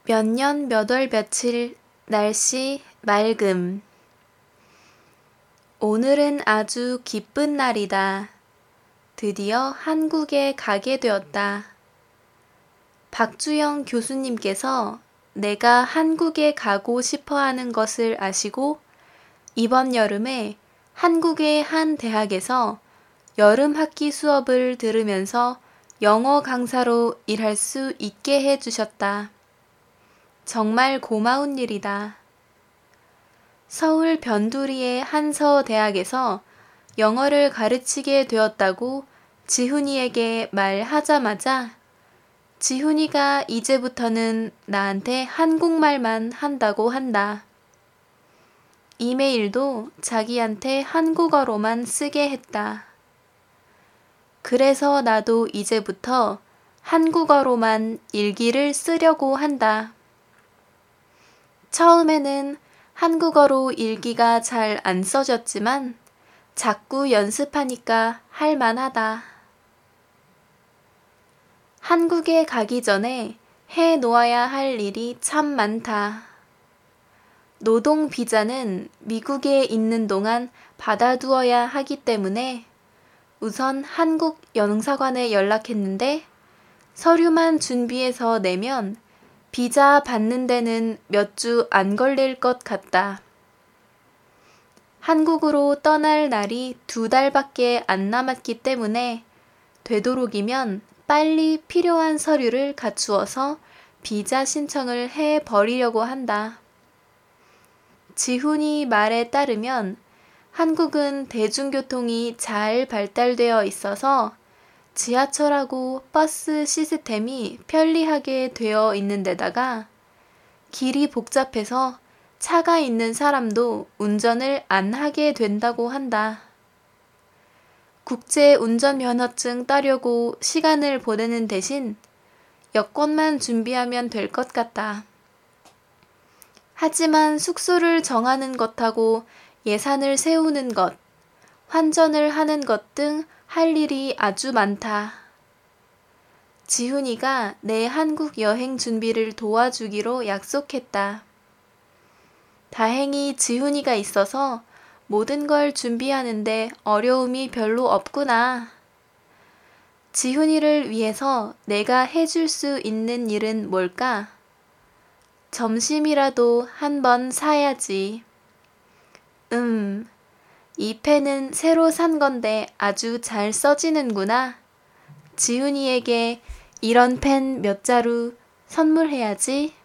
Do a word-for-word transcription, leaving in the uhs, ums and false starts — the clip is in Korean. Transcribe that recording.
몇 년 몇 월 며칠 날씨 맑음. 오늘은 아주 기쁜 날이다. 드디어 한국에 가게 되었다. 박주영 교수님께서 내가 한국에 가고 싶어 하는 것을 아시고 이번 여름에 한국의 한 대학에서 여름 학기 수업을 들으면서 영어 강사로 일할 수 있게 해 주셨다. 정말 고마운 일이다. 서울 변두리의 한서대학에서 영어를 가르치게 되었다고 지훈이에게 말하자마자 지훈이가 이제부터는 나한테 한국말만 한다고 한다. 이메일도 자기한테 한국어로만 쓰게 했다. 그래서 나도 이제부터 한국어로만 일기를 쓰려고 한다. 처음에는 한국어로 일기가 잘 안 써졌지만 자꾸 연습하니까 할만하다. 한국에 가기 전에 해 놓아야 할 일이 참 많다. 노동 비자는 미국에 있는 동안 받아두어야 하기 때문에 우선 한국 영사관에 연락했는데 서류만 준비해서 내면 비자 받는 데는 몇 주 안 걸릴 것 같다. 한국으로 떠날 날이 두 달밖에 안 남았기 때문에 되도록이면 빨리 필요한 서류를 갖추어서 비자 신청을 해 버리려고 한다. 지훈이 말에 따르면 한국은 대중교통이 잘 발달되어 있어서 지하철하고 버스 시스템이 편리하게 되어 있는 데다가 길이 복잡해서 차가 있는 사람도 운전을 안 하게 된다고 한다. 국제 운전면허증 따려고 시간을 보내는 대신 여권만 준비하면 될 것 같다. 하지만 숙소를 정하는 것하고 예산을 세우는 것, 환전을 하는 것 등 할 일이 아주 많다. 지훈이가 내 한국 여행 준비를 도와주기로 약속했다. 다행히 지훈이가 있어서 모든 걸 준비하는데 어려움이 별로 없구나. 지훈이를 위해서 내가 해줄 수 있는 일은 뭘까? 점심이라도 한번 사야지. 음, 이 펜은 새로 산 건데 아주 잘 써지는구나. 지훈이에게 이런 펜 몇 자루 선물해야지.